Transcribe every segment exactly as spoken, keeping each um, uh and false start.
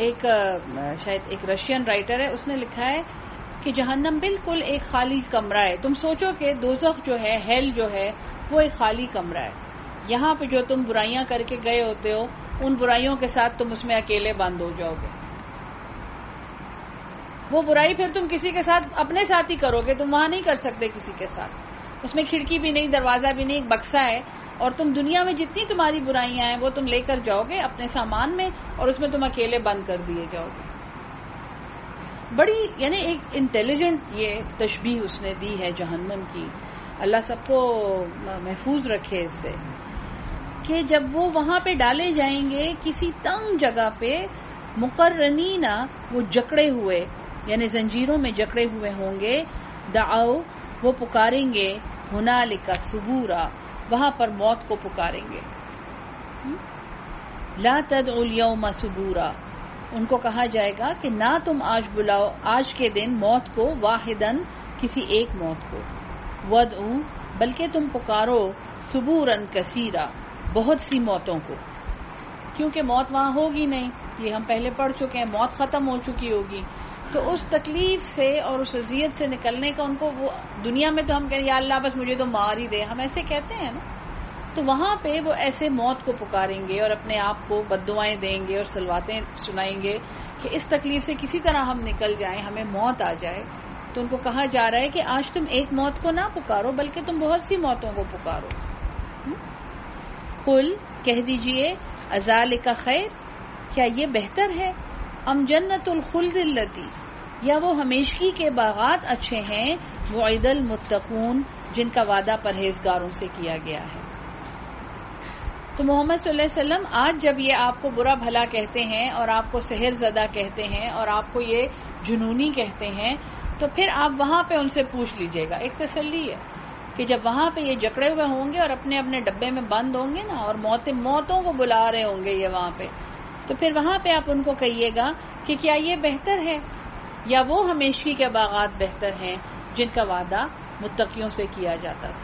ایک شاید ایک رشین رائٹر ہے، اس نے لکھا ہے کہ جہنم بالکل ایک خالی کمرہ ہے. تم سوچو کہ دوزخ جو ہے، ہیل جو ہے، وہ ایک خالی کمرہ ہے. یہاں پہ جو تم برائیاں کر کے گئے ہوتے ہو، ان برائیوں کے ساتھ تم اس میں اکیلے بند ہو جاؤ گے. وہ برائی پھر تم کسی کے ساتھ اپنے ساتھ ہی کرو گے، تم وہاں نہیں کر سکتے کسی کے ساتھ. اس میں کھڑکی بھی نہیں، دروازہ بھی نہیں، ایک بکسا ہے، اور تم دنیا میں جتنی تمہاری برائیاں ہیں وہ تم لے کر جاؤ گے اپنے سامان میں، اور اس میں تم اکیلے بند کر دیے جاؤ گے. بڑی یعنی ایک انٹیلیجنٹ یہ تشبیہ اس نے دی ہے جہنم کی. اللہ سب کو محفوظ رکھے اس سے، کہ جب وہ وہاں پہ ڈالے جائیں گے کسی تنگ جگہ پہ، مقرنین، وہ جکڑے ہوئے یعنی زنجیروں میں جکڑے ہوئے ہوں گے. دعو، وہ پکاریں گے، ہنالک ثبورا، وہاں پر موت کو پکاریں گے. لا تدعوا اليوم ثبورا، ان کو کہا جائے گا کہ نہ تم آج بلاؤ آج کے دن موت کو، واحدن، کسی ایک موت کو، ودعوا، بلکہ تم پکارو، ثبورن کثیرا، بہت سی موتوں کو، کیونکہ موت وہاں ہوگی نہیں. یہ ہم پہلے پڑھ چکے ہیں، موت ختم ہو چکی ہوگی. تو اس تکلیف سے اور اس اذیت سے نکلنے کا ان کو، وہ دنیا میں تو ہم کہیں یا اللہ بس مجھے تو مار ہی دے، ہم ایسے کہتے ہیں نا. تو وہاں پہ وہ ایسے موت کو پکاریں گے اور اپنے آپ کو بددعائیں دیں گے اور سلواتیں سنائیں گے کہ اس تکلیف سے کسی طرح ہم نکل جائیں، ہمیں موت آ جائے. تو ان کو کہا جا رہا ہے کہ آج تم ایک موت کو نہ پکارو بلکہ تم بہت سی موتوں کو پکارو. قل، کہہ دیجئے، اذالک خیر، کیا یہ بہتر ہے، ام جنت الخلد التی، یا وہ ہمیشگی کے باغات اچھے ہیں، وعد المتقون، جن کا وعدہ پرہیزگاروں سے کیا گیا ہے. تو محمد صلی اللہ علیہ وسلم آج جب یہ آپ کو برا بھلا کہتے ہیں اور آپ کو سحر زدہ کہتے ہیں اور آپ کو یہ جنونی کہتے ہیں، تو پھر آپ وہاں پہ ان سے پوچھ لیجئے گا. ایک تسلی ہے کہ جب وہاں پہ یہ جکڑے ہوئے ہوں گے اور اپنے اپنے ڈبے میں بند ہوں گے نا، اور موتیں موتوں کو بلا رہے ہوں گے یہ وہاں پہ، تو پھر وہاں پہ آپ ان کو کہیے گا کہ کیا یہ بہتر ہے یا وہ ہمیشگی کے باغات بہتر ہیں جن کا وعدہ متقیوں سے کیا جاتا تھا.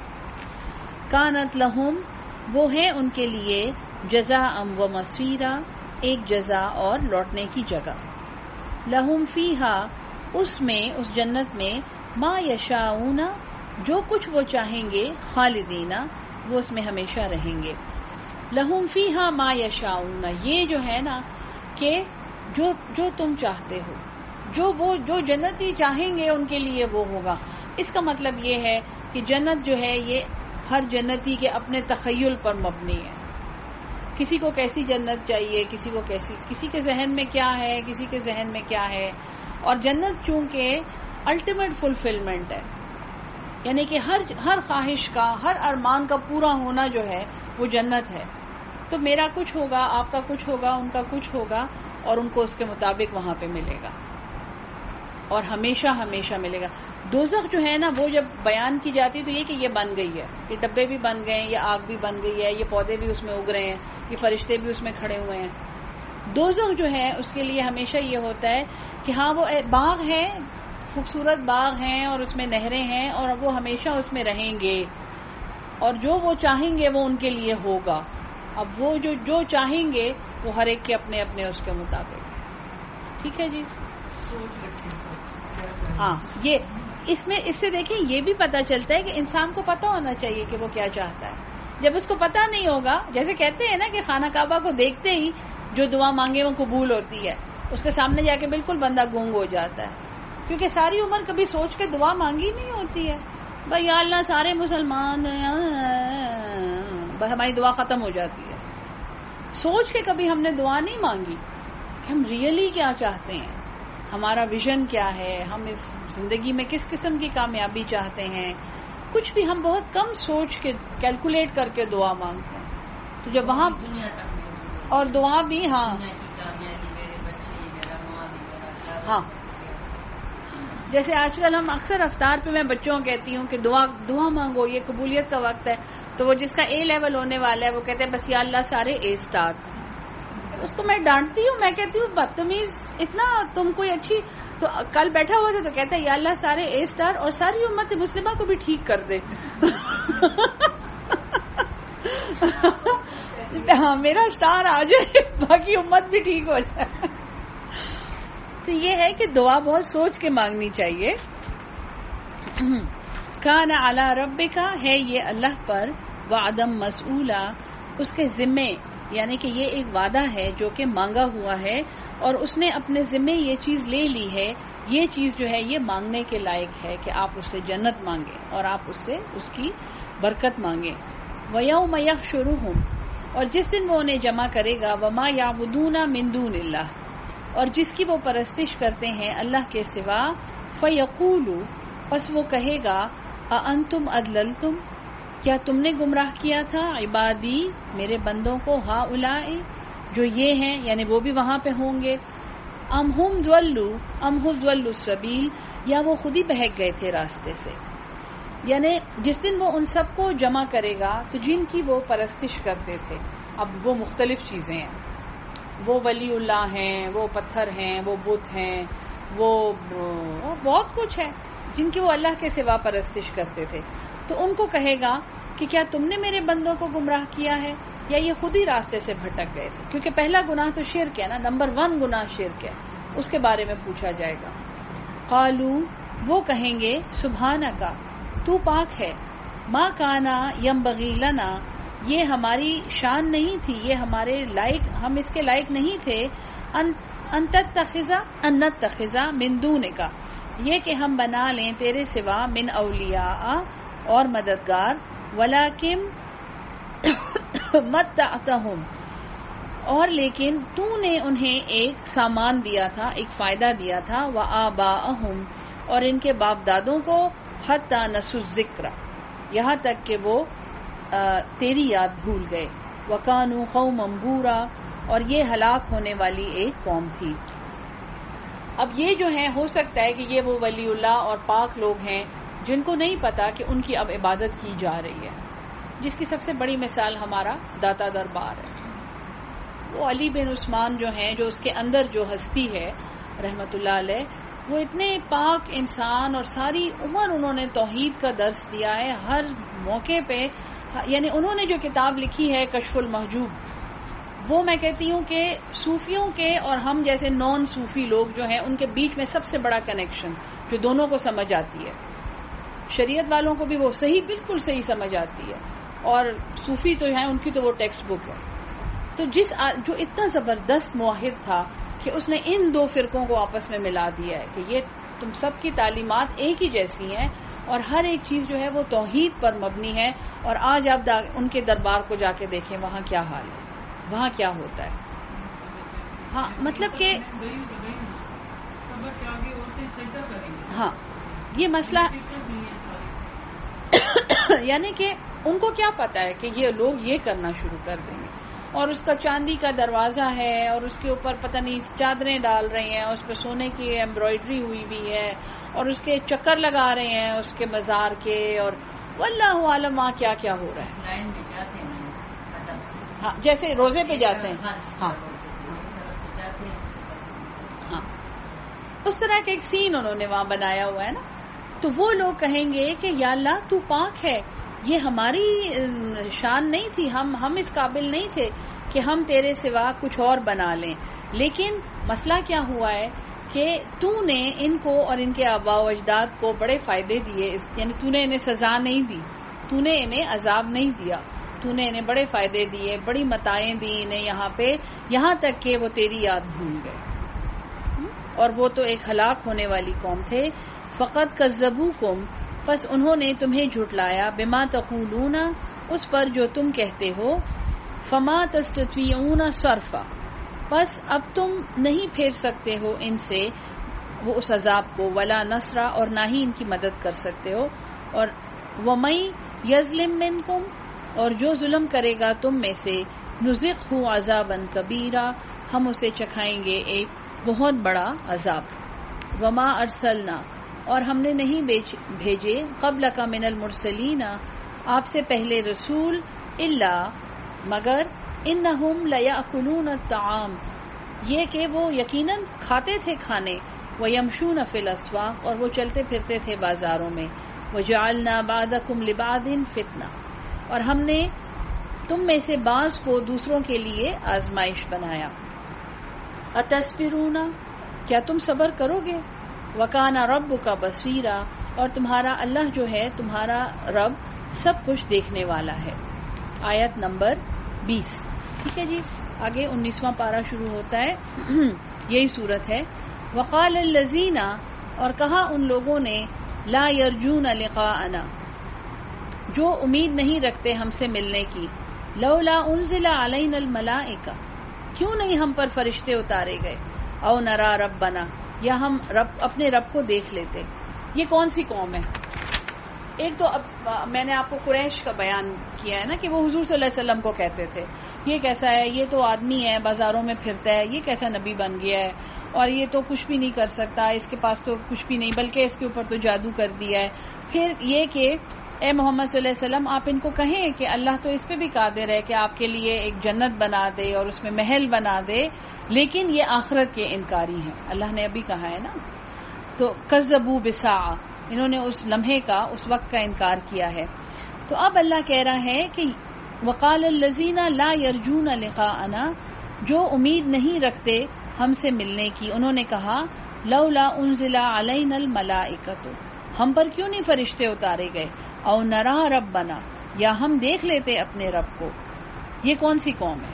کانت لہم، وہ ہے ان کے لیے، جزاء و مصیرا، ایک جزا اور لوٹنے کی جگہ. لہم فیہا، اس میں، اس جنت میں، ما یشاؤون، جو کچھ وہ چاہیں گے، خالدین، وہ اس میں ہمیشہ رہیں گے. لہم فیہا ما یشاؤون، یہ جو ہے نا کہ جو جو تم چاہتے ہو، جو وہ جو جنتی چاہیں گے ان کے لیے وہ ہوگا. اس کا مطلب یہ ہے کہ جنت جو ہے یہ ہر جنتی کے اپنے تخیل پر مبنی ہے. کسی کو کیسی جنت چاہیے، کسی کو کیسی، کسی کے ذہن میں کیا ہے، کسی کے ذہن میں کیا ہے. اور جنت چونکہ الٹیمیٹ فلفلمنٹ ہے، یعنی کہ ہر ہر خواہش کا، ہر ارمان کا پورا ہونا جو ہے وہ جنت ہے. تو میرا کچھ ہوگا، آپ کا کچھ ہوگا، ان کا کچھ ہوگا، اور ان کو اس کے مطابق وہاں پہ ملے گا اور ہمیشہ ہمیشہ ملے گا. دوزخ جو ہے نا وہ جب بیان کی جاتی تو یہ کہ یہ بن گئی ہے، یہ ڈبے بھی بن گئے ہیں، یہ آگ بھی بن گئی ہے، یہ پودے بھی اس میں اگ رہے ہیں، یہ فرشتے بھی اس میں کھڑے ہوئے ہیں. دوزخ جو ہے اس کے لیے ہمیشہ یہ ہوتا ہے کہ ہاں وہ باغ ہے، خوبصورت باغ ہیں اور اس میں نہریں ہیں اور وہ ہمیشہ اس میں رہیں گے، اور جو وہ چاہیں گے وہ ان کے لیے ہوگا. اب وہ جو جو چاہیں گے وہ ہر ایک کے اپنے اپنے اس کے مطابق. ٹھیک ہے جی، سوچ رکھیں. ہاں یہ اس میں اس سے دیکھیں یہ بھی پتہ چلتا ہے کہ انسان کو پتہ ہونا چاہیے کہ وہ کیا چاہتا ہے. جب اس کو پتہ نہیں ہوگا، جیسے کہتے ہیں نا کہ خانہ کعبہ کو دیکھتے ہی جو دعا مانگے وہ قبول ہوتی ہے، اس کے سامنے جا کے بالکل بندہ گونگ ہو جاتا ہے، کیونکہ ساری عمر کبھی سوچ کے دعا مانگی نہیں ہوتی ہے. بھائی یا اللہ سارے مسلمان، ہماری دعا ختم ہو جاتی ہے. سوچ کے کبھی ہم نے دعا نہیں مانگی کہ ہم ریئلی کیا چاہتے ہیں، ہمارا ویژن کیا ہے، ہم اس زندگی میں کس قسم کی کامیابی چاہتے ہیں. کچھ بھی ہم بہت کم سوچ کے کیلکولیٹ کر کے دعا مانگتے ہیں. تو جب وہاں اور دعا بھی ہاں ہاں جیسے آج کل ہم اکثر افطار پہ میں بچوں کو کہتی ہوں کہ دعا دعا مانگو، یہ قبولیت کا وقت ہے. تو وہ جس کا اے لیول ہونے والا ہے وہ کہتے ہیں بس یا اللہ سارے اے اسٹار. اس کو میں ڈانٹتی ہوں، میں کہتی ہوں بدتمیز، اتنا تم کوئی اچھی. تو کل بیٹھا ہوا تھا تو کہتا ہے یا اللہ سارے اے اسٹار اور ساری امت مسلمہ کو بھی ٹھیک کر دے. ہاں میرا اسٹار آ جائے باقی امت بھی ٹھیک ہو جائے. تو یہ ہے کہ دعا بہت سوچ کے مانگنی چاہیے. کان علی ربک ہے یہ اللہ پر، وعدم مسئولا اس کے ذمے، یعنی کہ یہ ایک وعدہ ہے جو کہ مانگا ہوا ہے اور اس نے اپنے ذمے یہ چیز لے لی ہے. یہ چیز جو ہے یہ مانگنے کے لائق ہے کہ آپ اس سے جنت مانگیں اور آپ اس سے اس کی برکت مانگیں. وَيَوْمَ يَحْشُرُهُمْ اور جس دن وہ انہیں جمع کرے گا، وَمَا يَعْبُدُونَ مِن دُونِ اللَّهِ اور جس کی وہ پرستش کرتے ہیں اللہ کے سوا، فَيَقُولُ پس وہ کہے گا، أَأَنْتُمْ أَضْلَلْتُمْ کیا تم نے گمراہ کیا تھا عبادی میرے بندوں کو، ہؤلاء جو یہ ہیں، یعنی وہ بھی وہاں پہ ہوں گے، ام ہم ضلوا ام ہم ضلوا السبیل یا وہ خود ہی بہک گئے تھے راستے سے. یعنی جس دن وہ ان سب کو جمع کرے گا تو جن کی وہ پرستش کرتے تھے، اب وہ مختلف چیزیں ہیں، وہ ولی اللہ ہیں، وہ پتھر ہیں، وہ بت ہیں، وہ بہت کچھ ہے جن کی وہ اللہ کے سوا پرستش کرتے تھے. تو ان کو کہے گا کہ کیا تم نے میرے بندوں کو گمراہ کیا ہے یا یہ خود ہی راستے سے بھٹک گئے تھے؟ کیونکہ پہلا گناہ تو شرک ہے نا، نمبر ون گناہ شرک ہے، اس کے بارے میں پوچھا جائے گا. قالو وہ کہیں گے، سبحانک تو پاک ہے، ما کانا ینبغی لنا یہ ہماری شان نہیں تھی، یہ ہمارے لائق، ہم اس کے لائق نہیں تھے، ان تتخذ ان نتخذ من دونک یہ کہ ہم بنا لیں تیرے سوا، من اولیاء اور مددگار، ولیکن متعتہم اور لیکن تو نے انہیں ایک سامان دیا تھا، ایک فائدہ دیا تھا، وآباءہم اور ان کے باپ دادوں کو، حتی نسوا الذکر یہاں تک کہ وہ تیری یاد بھول گئے، وکانوا قوما بورا اور یہ ہلاک ہونے والی ایک قوم تھی. اب یہ جو ہے ہو سکتا ہے کہ یہ وہ ولی اللہ اور پاک لوگ ہیں جن کو نہیں پتا کہ ان کی اب عبادت کی جا رہی ہے، جس کی سب سے بڑی مثال ہمارا داتا دربار ہے. وہ علی بن عثمان جو ہیں، جو اس کے اندر جو ہستی ہے رحمت اللہ علیہ، وہ اتنے پاک انسان اور ساری عمر انہوں نے توحید کا درس دیا ہے ہر موقع پہ. یعنی انہوں نے جو کتاب لکھی ہے کشف المحجوب، وہ میں کہتی ہوں کہ صوفیوں کے اور ہم جیسے نان صوفی لوگ جو ہیں ان کے بیچ میں سب سے بڑا کنیکشن جو دونوں کو سمجھ آتی ہے. شریعت والوں کو بھی وہ صحیح بالکل صحیح سمجھ آتی ہے اور صوفی تو ہیں ان کی تو وہ ٹیکسٹ بک ہے. تو جس جو اتنا زبردست موحد تھا کہ اس نے ان دو فرقوں کو آپس میں ملا دیا ہے کہ یہ تم سب کی تعلیمات ایک ہی جیسی ہیں اور ہر ایک چیز جو ہے وہ توحید پر مبنی ہے. اور آج آپ ان کے دربار کو جا کے دیکھیں وہاں کیا حال ہے، وہاں کیا ہوتا ہے. ہاں مطلب کہ ہاں یہ مسئلہ یعنی کہ ان کو کیا پتا ہے کہ یہ لوگ یہ کرنا شروع کر دیں گے، اور اس کا چاندی کا دروازہ ہے اور اس کے اوپر پتہ نہیں چادریں ڈال رہے ہیں، اس پہ سونے کی ایمبرائڈری ہوئی بھی ہے اور اس کے چکر لگا رہے ہیں اس کے مزار کے، اور واللہ عالم وہاں کیا کیا ہو رہا ہے. ہاں جیسے روزے پہ جاتے ہیں، ہاں ہاں اس طرح کا ایک سین انہوں نے وہاں بنایا ہوا ہے نا. تو وہ لوگ کہیں گے کہ یا اللہ تو پاک ہے، یہ ہماری شان نہیں تھی، ہم ہم اس قابل نہیں تھے کہ ہم تیرے سوا کچھ اور بنا لیں. لیکن مسئلہ کیا ہوا ہے کہ تو نے ان کو اور ان کے آباء و اجداد کو بڑے فائدے دیے، یعنی تو نے انہیں سزا نہیں دی، تو نے انہیں عذاب نہیں دیا، تو نے انہیں بڑے فائدے دیے، بڑی متاعیں دی انہیں یہاں پہ، یہاں تک کہ وہ تیری یاد بھول گئے اور وہ تو ایک ہلاک ہونے والی قوم تھے. فقط کذبوکم پس انہوں نے تمہیں جھٹلایا، بما تقولون اس پر جو تم کہتے ہو، فما تستطيعون صرفا پس اب تم نہیں پھیر سکتے ہو ان سے وہ اس عذاب کو، ولا نصرا اور نہ ہی ان کی مدد کر سکتے ہو. اور وَمَن يَظْلِم مِّنكُمْ اور جو ظلم کرے گا تم میں سے، نُذِقْهُ عَذَابًا كَبِيرًا ہم اسے چکھائیں گے ایک بہت بڑا عذاب. وما ارسلنا اور ہم نے نہیں بھیجے قبل کا من المرسلین آپ سے پہلے رسول، الا مگر انہم لیأکلون الطعام یہ کہ وہ یقیناً کھاتے تھے کھانے، ویمشون فی الاسواق اور وہ چلتے پھرتے تھے بازاروں میں، وجعلنا بعضکم لبعض فتنہ اور ہم نے تم میں سے بعض کو دوسروں کے لیے آزمائش بنایا. اتسبرون، کیا تم صبر کرو گے؟ وکان ربک بصیرا، اور تمہارا اللہ جو ہے تمہارا رب سب کچھ دیکھنے والا ہے. آیت نمبر بیس. ٹھیک ہے جی. آگے انیسواں پارہ شروع ہوتا ہے. یہی صورت ہے. وقال الذین، اور کہا ان لوگوں نے، لا یرجون لقاءنا، جو امید نہیں رکھتے ہم سے ملنے کی، لولا انزل علینا الملائکہ، کیوں نہیں ہم پر فرشتے اتارے گئے، او نرا ربنا، یا ہم رب اپنے رب کو دیکھ لیتے. یہ کون سی قوم ہے؟ ایک تو اب میں نے آپ کو قریش کا بیان کیا ہے نا کہ وہ حضور صلی اللہ علیہ وسلم کو کہتے تھے یہ کیسا ہے، یہ تو آدمی ہے بازاروں میں پھرتا ہے، یہ کیسا نبی بن گیا ہے، اور یہ تو کچھ بھی نہیں کر سکتا، اس کے پاس تو کچھ بھی نہیں، بلکہ اس کے اوپر تو جادو کر دیا ہے. پھر یہ کہ اے محمد صلی اللہ علیہ وسلم آپ ان کو کہیں کہ اللہ تو اس پہ بھی قادر ہے کہ آپ کے لیے ایک جنت بنا دے اور اس میں محل بنا دے، لیکن یہ آخرت کے انکاری ہیں. اللہ نے ابھی کہا ہے نا. تو کذبوا بالساعہ، انہوں نے اس لمحے کا، اس وقت کا انکار کیا ہے. تو اب اللہ کہہ رہا ہے کہ وقال الذین لا یرجون لقاءنا، جو امید نہیں رکھتے ہم سے ملنے کی، انہوں نے کہا لولا انزل علینا الملائکۃ، ہم پر کیوں نہیں فرشتے اتارے گئے، او نرا ربنا، یا ہم دیکھ لیتے اپنے رب کو. یہ کون سی قوم ہے؟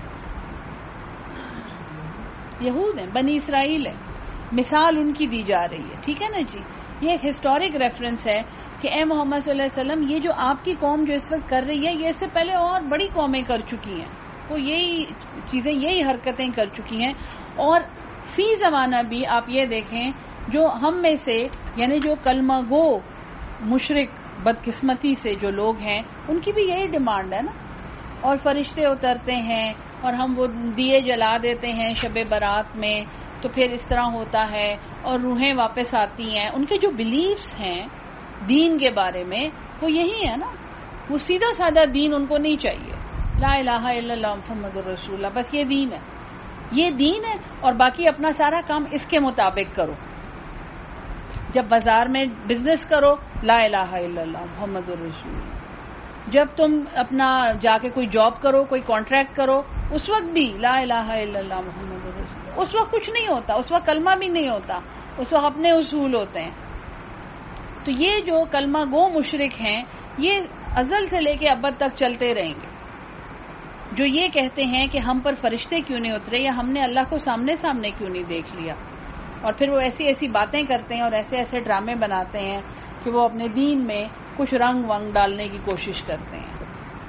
یہود ہیں، بنی اسرائیل ہے. مثال ان کی دی جا رہی ہے. ٹھیک ہے نا جی. یہ ایک ہسٹورک ریفرنس ہے کہ اے محمد صلی اللہ علیہ وسلم یہ جو آپ کی قوم جو اس وقت کر رہی ہے یہ اس سے پہلے اور بڑی قومیں کر چکی ہیں، وہ یہی چیزیں، یہی حرکتیں کر چکی ہیں. اور فی زمانہ بھی آپ یہ دیکھیں جو ہم میں سے یعنی جو کلمہ گو مشرک بدقسمتی سے جو لوگ ہیں ان کی بھی یہی ڈیمانڈ ہے نا. اور فرشتے اترتے ہیں اور ہم وہ دیے جلا دیتے ہیں شب برات میں، تو پھر اس طرح ہوتا ہے اور روحیں واپس آتی ہیں. ان کے جو بلیفز ہیں دین کے بارے میں وہ یہی ہے نا. وہ سیدھا سادہ دین ان کو نہیں چاہیے، لا الہ الا اللہ محمد رسول اللہ، بس یہ دین ہے، یہ دین ہے. اور باقی اپنا سارا کام اس کے مطابق کرو. جب بازار میں بزنس کرو لا الہ الا اللہ محمد رسول اللہ. جب تم اپنا جا کے کوئی جاب کرو، کوئی کانٹریکٹ کرو، اس وقت بھی لا الہ الا اللہ محمد رسول اللہ. اس وقت کچھ نہیں ہوتا، اس وقت کلمہ بھی نہیں ہوتا، اس وقت اپنے اصول ہوتے ہیں. تو یہ جو کلمہ گو مشرک ہیں یہ ازل سے لے کے ابد تک چلتے رہیں گے، جو یہ کہتے ہیں کہ ہم پر فرشتے کیوں نہیں اترے، یا ہم نے اللہ کو سامنے سامنے کیوں نہیں دیکھ لیا. اور پھر وہ ایسی ایسی باتیں کرتے ہیں اور ایسے ایسے ڈرامے بناتے ہیں کہ وہ اپنے دین میں کچھ رنگ ونگ ڈالنے کی کوشش کرتے ہیں.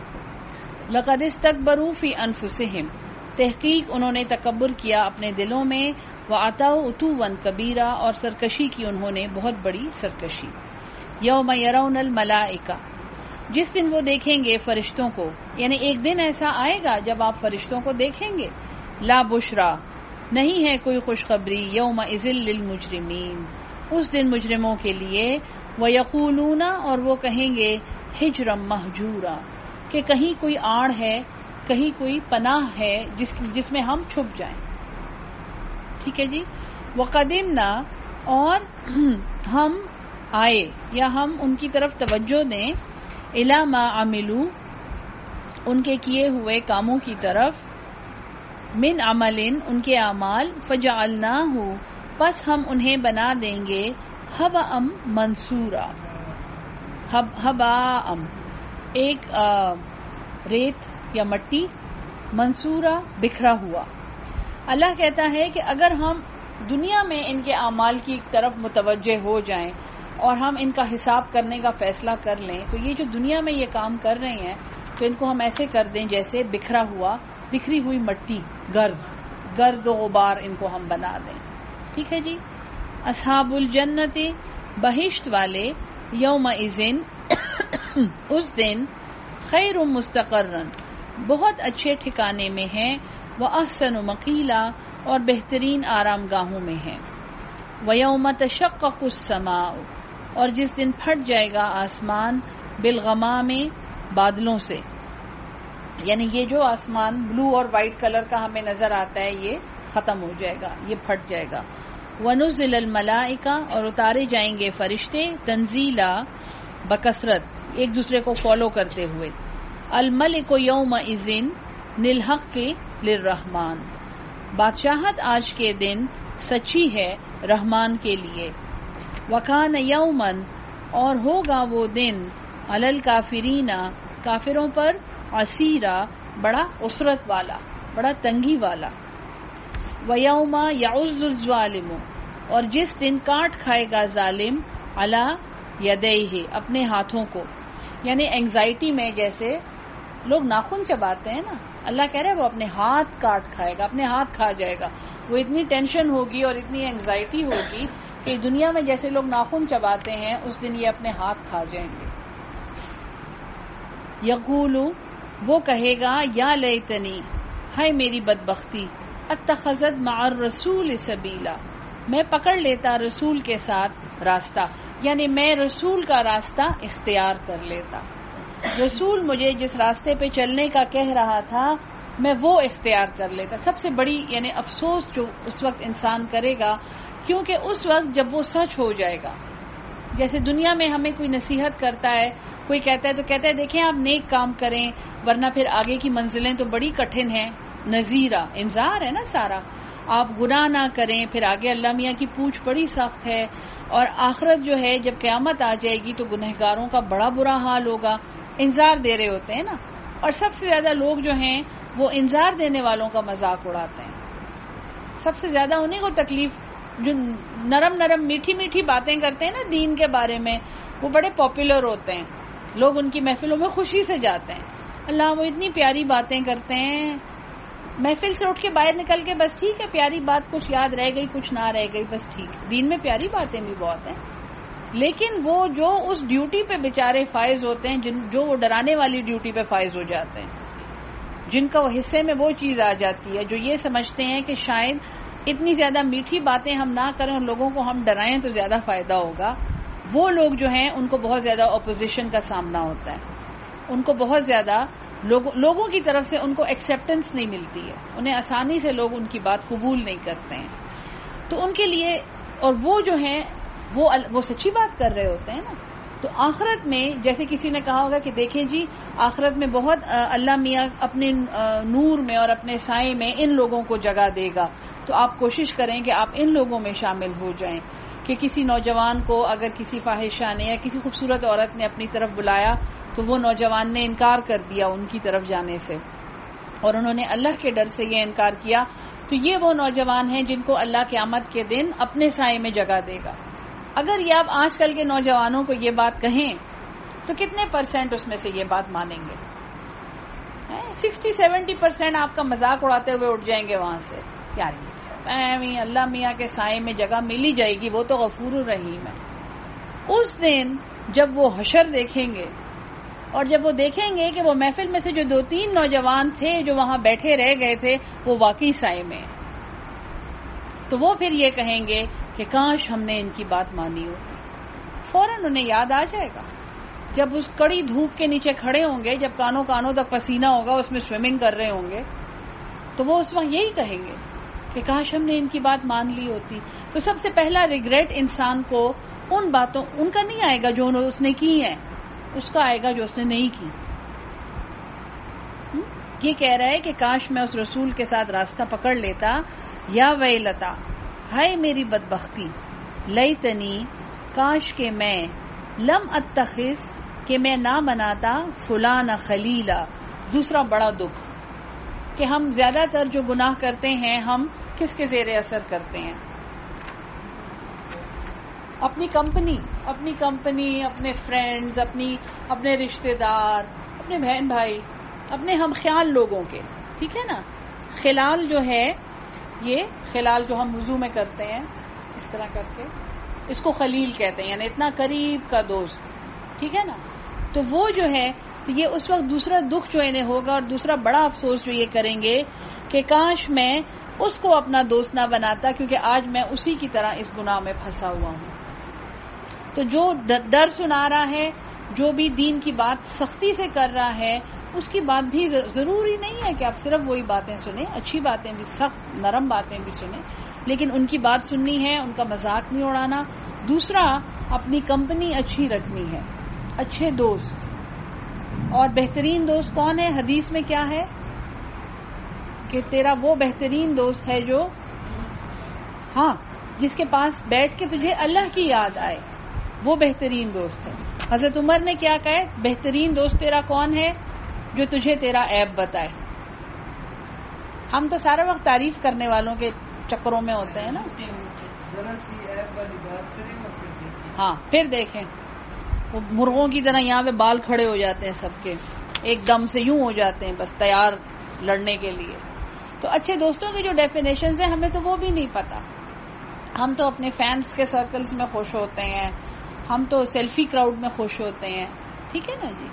لقد استکبروا فی انفسہم، تحقیق انہوں نے تکبر کیا اپنے دلوں میں، وَعَتَوْا عُتُوًّا کبیرہ، اور سرکشی کی انہوں نے بہت بڑی سرکشی. یوم یرون الملائکہ، جس دن وہ دیکھیں گے فرشتوں کو، یعنی ایک دن ایسا آئے گا جب آپ فرشتوں کو دیکھیں گے. لا بشرا، نہیں ہے کوئی خوشخبری، یوم اذل للمجرمین، اس دن مجرموں کے لیے. وَيَقُولُونَ، اور وہ کہیں گے ہجرا مہجورا، کہ کہیں کوئی آڑ ہے، کہیں کوئی پناہ ہے جس جس میں ہم چھپ جائیں. ٹھیک ہے جی. وَقَدِمْنَا، اور ہم آئے یا ہم ان کی طرف توجہ دیں، اِلَى مَا عَمِلُوا، ان کے کیے ہوئے کاموں کی طرف، من عمل، ان کے اعمال، فَجَعَلْنَاهُ، پس ہم انہیں بنا دیں گے ہباء منصورا. ہباء ایک ریت یا مٹی، منصورا بکھرا ہوا. اللہ کہتا ہے کہ اگر ہم دنیا میں ان کے اعمال کی طرف متوجہ ہو جائیں اور ہم ان کا حساب کرنے کا فیصلہ کر لیں، تو یہ جو دنیا میں یہ کام کر رہے ہیں تو ان کو ہم ایسے کر دیں جیسے بکھرا ہوا، بکھری ہوئی مٹی، گرد گرد و غبار ان کو ہم بنا دیں. ٹھیک ہے جی. اصحاب الجنت، بہشت والے، یوم اذن، اس دن، خیر مستقرن، بہت اچھے ٹھکانے میں ہیں، واحسن مقیلا، اور بہترین آرام گاہوں میں ہیں. ویوم تشقق السماء، اور جس دن پھٹ جائے گا آسمان، بالغمام، بادلوں سے، یعنی یہ جو آسمان بلو اور وائٹ کلر کا ہمیں نظر آتا ہے یہ ختم ہو جائے گا، یہ پھٹ جائے گا. وَنُزِلَ الْمَلَائِكَةُ، اور اتارے جائیں گے فرشتے، تنزیلا، بکثرت، ایک دوسرے کو فالو کرتے ہوئے. الملک یومئذ للحق للرحمن، بادشاہت آج کے دن سچی ہے رحمان کے لیے. وکان یومن اور ہوگا وہ دن علل کافرین کافروں پر عسیرا بڑا عسرت والا بڑا تنگی والا. ویوم یعض الظالم اور جس دن کاٹ کھائے گا ظالم علی یدیہ اپنے ہاتھوں کو. یعنی اینگزائٹی میں جیسے لوگ ناخن چباتے ہیں نا, اللہ کہہ رہے ہیں وہ اپنے ہاتھ کاٹ کھائے گا, اپنے ہاتھ کھا جائے گا. وہ اتنی ٹینشن ہوگی اور اتنی اینگزائٹی ہوگی کہ دنیا میں جیسے لوگ ناخن چباتے ہیں اس دن یہ اپنے ہاتھ کھا جائیں گے. یقول وہ کہے گا یا لیتنی ہائے میری بدبختی, اتخذت مع الرسول سبیلا میں پکڑ لیتا رسول کے ساتھ راستہ, یعنی میں رسول کا راستہ اختیار کر لیتا. رسول مجھے جس راستے پہ چلنے کا کہہ رہا تھا میں وہ اختیار کر لیتا. سب سے بڑی یعنی افسوس جو اس وقت انسان کرے گا, کیونکہ اس وقت جب وہ سچ ہو جائے گا. جیسے دنیا میں ہمیں کوئی نصیحت کرتا ہے, کوئی کہتا ہے تو کہتا ہے دیکھیں آپ نیک کام کریں ورنہ پھر آگے کی منزلیں تو بڑی کٹھن ہیں. نذیرہ انذار ہے نا سارا, آپ گناہ نہ کریں, پھر آگے اللہ میاں کی پوچھ بڑی سخت ہے, اور آخرت جو ہے جب قیامت آ جائے گی تو گنہگاروں کا بڑا برا حال ہوگا. انذار دے رہے ہوتے ہیں نا, اور سب سے زیادہ لوگ جو ہیں وہ انذار دینے والوں کا مذاق اڑاتے ہیں. سب سے زیادہ انہیں کو تکلیف, جو نرم نرم میٹھی میٹھی باتیں کرتے ہیں نا دین کے بارے میں, وہ بڑے پاپولر ہوتے ہیں, لوگ ان کی محفلوں میں خوشی سے جاتے ہیں. اللہ وہ اتنی پیاری باتیں کرتے ہیں, محفل سے اٹھ کے باہر نکل کے بس ٹھیک ہے پیاری بات کچھ یاد رہ گئی کچھ نہ رہ گئی بس ٹھیک. دین میں پیاری باتیں بھی بہت ہیں, لیکن وہ جو اس ڈیوٹی پہ بیچارے فائز ہوتے ہیں, جن جو وہ ڈرانے والی ڈیوٹی پہ فائز ہو جاتے ہیں, جن کا وہ حصے میں وہ چیز آ جاتی ہے جو یہ سمجھتے ہیں کہ شاید اتنی زیادہ میٹھی باتیں ہم نہ کریں اور لوگوں کو ہم ڈرائیں تو زیادہ فائدہ ہوگا, وہ لوگ جو ہیں ان کو بہت زیادہ اپوزیشن کا سامنا ہوتا ہے. ان کو بہت زیادہ لوگ, لوگوں کی طرف سے ان کو ایکسیپٹنس نہیں ملتی ہے, انہیں آسانی سے لوگ ان کی بات قبول نہیں کرتے ہیں. تو ان کے لیے, اور وہ جو ہیں وہ وہ سچی بات کر رہے ہوتے ہیں نا. تو آخرت میں جیسے کسی نے کہا ہوگا کہ دیکھیں جی آخرت میں بہت اللہ میاں اپنے نور میں اور اپنے سائے میں ان لوگوں کو جگہ دے گا, تو آپ کوشش کریں کہ آپ ان لوگوں میں شامل ہو جائیں. کہ کسی نوجوان کو اگر کسی فاحشہ نے یا کسی خوبصورت عورت نے اپنی طرف بلایا تو وہ نوجوان نے انکار کر دیا ان کی طرف جانے سے, اور انہوں نے اللہ کے ڈر سے یہ انکار کیا, تو یہ وہ نوجوان ہیں جن کو اللہ قیامت کے دن اپنے سائے میں جگہ دے گا. اگر یہ آپ آج کل کے نوجوانوں کو یہ بات کہیں تو کتنے پرسینٹ اس میں سے یہ بات مانیں گے؟ سکسٹی سیونٹی پرسینٹ آپ کا مذاق اڑاتے ہوئے اٹھ جائیں گے وہاں سے. یار اللہ میاں کے سائے میں جگہ ملی جائے گی, وہ تو غفور الرحیم ہے. اس دن جب وہ حشر دیکھیں گے اور جب وہ دیکھیں گے کہ وہ محفل میں سے جو دو تین نوجوان تھے جو وہاں بیٹھے رہ گئے تھے وہ واقعی سائے میں, تو وہ پھر یہ کہیں گے کہ کاش ہم نے ان کی بات مانی ہوتی. فوراً انہیں یاد آ جائے گا جب اس کڑی دھوپ کے نیچے کھڑے ہوں گے, جب کانوں کانوں تک پسینہ ہوگا, اس میں سوئمنگ کر رہے ہوں گے, تو وہ اس وقت یہی کہیں گے کہ کاش ہم نے ان کی بات مان لی ہوتی. تو سب سے پہلا ریگریٹ انسان کو ان باتوں ان کا نہیں آئے گا جو اس نے کی ہیں, اس کا آئے گا جو اس نے نہیں کی. یہ کہہ رہا ہے کہ کاش میں اس رسول کے ساتھ راستہ پکڑ لیتا. یا ویلتا ہائے میری بدبختی, لیتنی کاش کہ میں, لم اتخذ کہ میں نہ بناتا, فلانا خلیلا دوسرا بڑا دکھ. کہ ہم زیادہ تر جو گناہ کرتے ہیں ہم کس کے زیر اثر کرتے ہیں؟ اپنی کمپنی اپنی کمپنی اپنے فرینڈز, اپنی اپنے رشتہ دار, اپنے بہن بھائی, اپنے ہم خیال لوگوں کے. ٹھیک ہے نا, خلال جو ہے یہ خلال جو ہم وضو میں کرتے ہیں اس طرح کر کے, اس کو خلیل کہتے ہیں, یعنی اتنا قریب کا دوست. ٹھیک ہے نا, تو وہ جو ہے تو یہ اس وقت دوسرا دکھ جو انہیں ہوگا اور دوسرا بڑا افسوس جو یہ کریں گے کہ کاش میں اس کو اپنا دوست نہ بناتا, کیونکہ آج میں اسی کی طرح اس گناہ میں پھنسا ہوا ہوں. تو جو ڈر سنا رہا ہے, جو بھی دین کی بات سختی سے کر رہا ہے, اس کی بات بھی ضروری نہیں ہے کہ آپ صرف وہی باتیں سنیں, اچھی باتیں بھی, سخت نرم باتیں بھی سنیں, لیکن ان کی بات سننی ہے, ان کا مذاق نہیں اڑانا. دوسرا اپنی کمپنی اچھی رکھنی ہے, اچھے دوست. اور بہترین دوست کون ہے؟ حدیث میں کیا ہے؟ کہ تیرا وہ بہترین دوست ہے جو ہاں جس کے پاس بیٹھ کے تجھے اللہ کی یاد آئے، وہ بہترین دوست ہے۔ حضرت عمر نے کیا کہا، بہترین دوست تیرا کون ہے؟ جو تجھے تیرا عیب بتائے۔ ہم تو سارا وقت تعریف کرنے والوں کے چکروں میں ہوتے ہیں نا، ذرا سی عیب والی بات کریں اور پھر دیکھیں۔ ہاں پھر دیکھیں وہ مرغوں کی طرح یہاں پہ بال کھڑے ہو جاتے ہیں سب کے، ایک دم سے یوں ہو جاتے ہیں بس تیار لڑنے کے لیے۔ تو اچھے دوستوں کی جو ڈیفینیشنز ہیں ہمیں تو وہ بھی نہیں پتا۔ ہم تو اپنے فینس کے سرکلز میں خوش ہوتے ہیں، ہم تو سیلفی کراؤڈ میں خوش ہوتے ہیں، ٹھیک ہے نا جی۔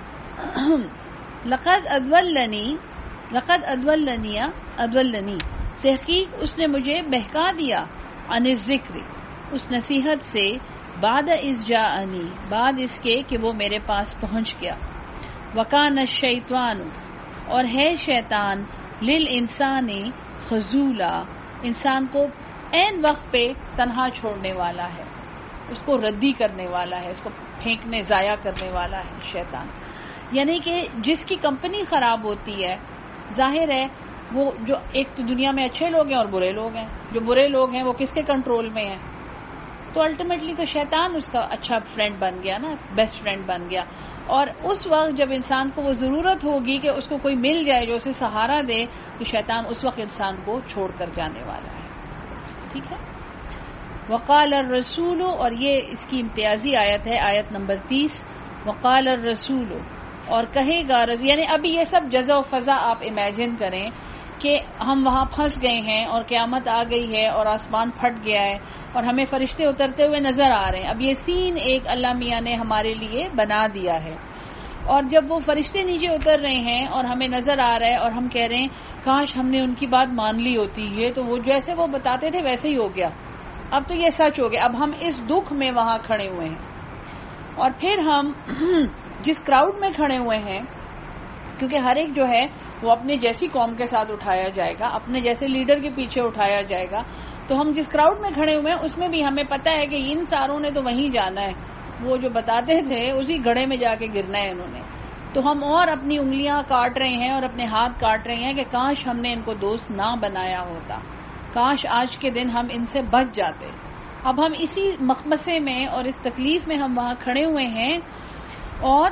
لقد ادولنی لقد ادولنی ادولنی تحقیق اس نے مجھے بہکا دیا، عن الذکر اس نصیحت سے، بعد اذ جاءنی بعد اس کے کہ وہ میرے پاس پہنچ گیا۔ وکان الشیطان اور ہے شیطان، للانسان خذولا انسان کو عین وقت پہ تنہا چھوڑنے والا ہے، اس کو ردی کرنے والا ہے، اس کو پھینکنے ضائع کرنے والا ہے شیطان۔ یعنی کہ جس کی کمپنی خراب ہوتی ہے، ظاہر ہے وہ جو ایک تو دنیا میں اچھے لوگ ہیں اور برے لوگ ہیں، جو برے لوگ ہیں وہ کس کے کنٹرول میں ہیں؟ تو الٹیمیٹلی تو شیطان اس کا اچھا فرینڈ بن گیا نا، بیسٹ فرینڈ بن گیا۔ اور اس وقت جب انسان کو وہ ضرورت ہوگی کہ اس کو کوئی مل جائے جو اسے سہارا دے، تو شیطان اس وقت انسان کو چھوڑ کر جانے والا ہے، ٹھیک ہے۔ وقال الرسول اور یہ اس کی امتیازی آیت ہے، آیت نمبر تیس۔ وقال الرسول اور کہے گا، یعنی ابھی یہ سب جزا و فضا آپ امیجن کریں کہ ہم وہاں پھنس گئے ہیں اور قیامت آ گئی ہے اور آسمان پھٹ گیا ہے اور ہمیں فرشتے اترتے ہوئے نظر آ رہے ہیں۔ اب یہ سین ایک اللہ میاں نے ہمارے لیے بنا دیا ہے، اور جب وہ فرشتے نیچے اتر رہے ہیں اور ہمیں نظر آ رہا ہے اور ہم کہہ رہے ہیں کاش ہم نے ان کی بات مان لی ہوتی ہے، تو وہ جیسے وہ بتاتے تھے ویسے ہی ہو گیا، اب تو یہ سچ ہو گیا۔ اب ہم اس دکھ میں وہاں کھڑے ہوئے ہیں، اور پھر ہم جس کراؤڈ میں کھڑے ہوئے ہیں، کیونکہ ہر ایک جو ہے وہ اپنے جیسی قوم کے ساتھ اٹھایا جائے گا، اپنے جیسے لیڈر کے پیچھے اٹھایا جائے گا، تو ہم جس کراؤڈ میں کھڑے ہوئے ہیں اس میں بھی ہمیں پتہ ہے کہ ان ساروں نے تو وہیں جانا ہے، وہ جو بتاتے تھے اسی گڑھے میں جا کے گرنا ہے انہوں نے۔ تو ہم اور اپنی انگلیاں کاٹ رہے ہیں اور اپنے ہاتھ کاٹ رہے ہیں کہ کاش ہم نے ان کو دوست نہ بنایا ہوتا، کاش آج کے دن ہم ان سے بچ جاتے۔ اب ہم اسی مخمصے میں اور اس تکلیف میں ہم وہاں کھڑے ہوئے ہیں، اور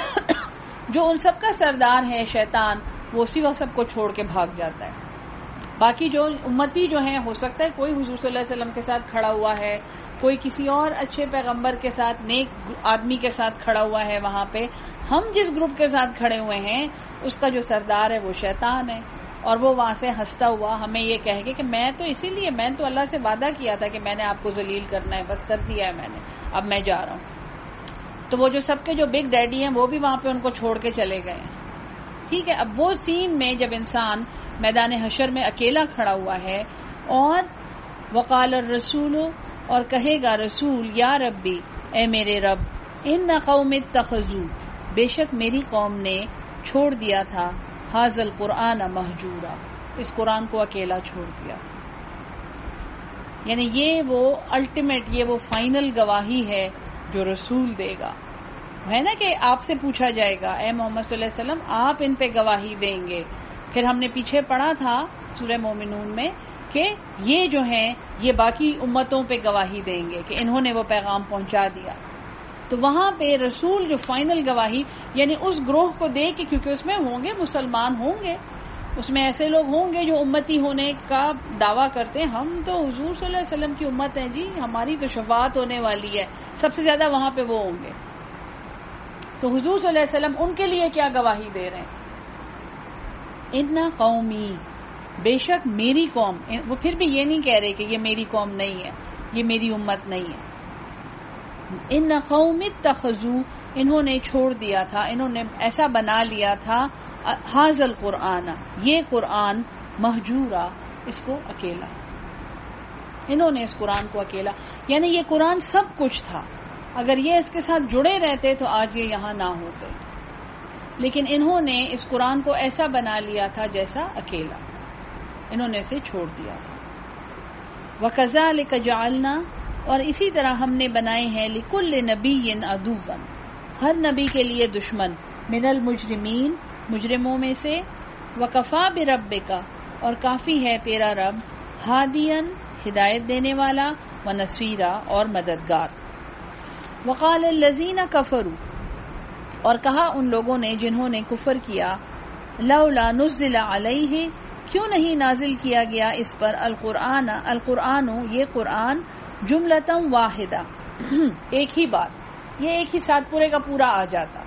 جو ان سب کا سردار ہے شیطان، وہ اسی وقت سب کو چھوڑ کے بھاگ جاتا ہے۔ باقی جو امتی جو ہیں، ہو سکتا ہے کوئی حضور صلی اللہ علیہ وسلم کے ساتھ کھڑا ہوا ہے، کوئی کسی اور اچھے پیغمبر کے ساتھ، نیک آدمی کے ساتھ کھڑا ہوا ہے وہاں پہ۔ ہم جس گروپ کے ساتھ کھڑے ہوئے ہیں اس کا جو سردار ہے وہ شیطان ہے، اور وہ وہاں سے ہنستا ہوا ہمیں یہ کہے گا کہ میں تو اسی لیے میں تو اللہ سے وعدہ کیا تھا کہ میں نے آپ کو ذلیل کرنا ہے، بس کر دیا ہے میں نے، اب میں جا رہا ہوں۔ تو وہ جو سب کے جو بگ ڈیڈی ہیں وہ بھی وہاں پہ ان کو چھوڑ کے چلے گئے ہیں، ٹھیک ہے۔ اب وہ سین میں جب انسان میدان حشر میں اکیلا کھڑا ہوا ہے، اور وقال الرسول اور کہے گا رسول، یا ربی اے میرے رب، ان قوم اتخذوا بے شک میری قوم نے چھوڑ دیا تھا، ھذا القرآن مہجورا اس قرآن کو اکیلا چھوڑ دیا تھا۔ یعنی یہ وہ الٹیمیٹ، یہ وہ فائنل گواہی ہے جو رسول دے گا، ہے نا، کہ آپ سے پوچھا جائے گا اے محمد صلی اللہ علیہ وسلم آپ ان پہ گواہی دیں گے۔ پھر ہم نے پیچھے پڑھا تھا سورہ مومنون میں کہ یہ جو ہیں یہ باقی امتوں پہ گواہی دیں گے کہ انہوں نے وہ پیغام پہنچا دیا۔ تو وہاں پہ رسول جو فائنل گواہی، یعنی اس گروہ کو دے کے، کیونکہ اس میں ہوں گے مسلمان، ہوں گے اس میں ایسے لوگ ہوں گے جو امتی ہونے کا دعویٰ کرتے ہیں، ہم تو حضور صلی اللہ علیہ وسلم کی امت ہیں جی، ہماری تو شفاعت ہونے والی ہے، سب سے زیادہ وہاں پہ وہ ہوں گے۔ تو حضور صلی اللہ علیہ وسلم ان کے لیے کیا گواہی دے رہے ہیں؟ ان قومی بے شک میری قوم، وہ پھر بھی یہ نہیں کہہ رہے کہ یہ میری قوم نہیں ہے، یہ میری امت نہیں ہے۔ ان قوم اتخذوا انہوں نے چھوڑ دیا تھا، انہوں نے ایسا بنا لیا تھا، ھذا القرآن یہ قرآن، مہجورا اس کو اکیلا، انہوں نے اس قرآن کو اکیلا، یعنی یہ قرآن سب کچھ تھا، اگر یہ اس کے ساتھ جڑے رہتے تو آج یہ یہاں نہ ہوتے، لیکن انہوں نے اس قرآن کو ایسا بنا لیا تھا جیسا اکیلا، انہوں نے اسے چھوڑ دیا تھا۔ وَكَذَلِكَ جَعَلْنَا اور اسی طرح ہم نے بنائے ہیں لِكُلِّ نَبِيٍّ عَدُوًّا ہر نبی کے لیے دشمن، من المجرمین مجرموں میں سے، وکفا بربک، اور کافی ہے تیرا رب، ہادین، ہدایت دینے والا، ونصیرا، اور مددگار۔ وقال الذین کفروا، اور کہا ان لوگوں نے جنہوں نے کفر کیا، لولا نزل علیہ، کیوں نہیں نازل کیا گیا اس پر القرآن القرآن یہ قرآن جملتم واحدہ، ایک ہی بات، یہ ایک ہی ساتھ پورے کا پورا آ جاتا۔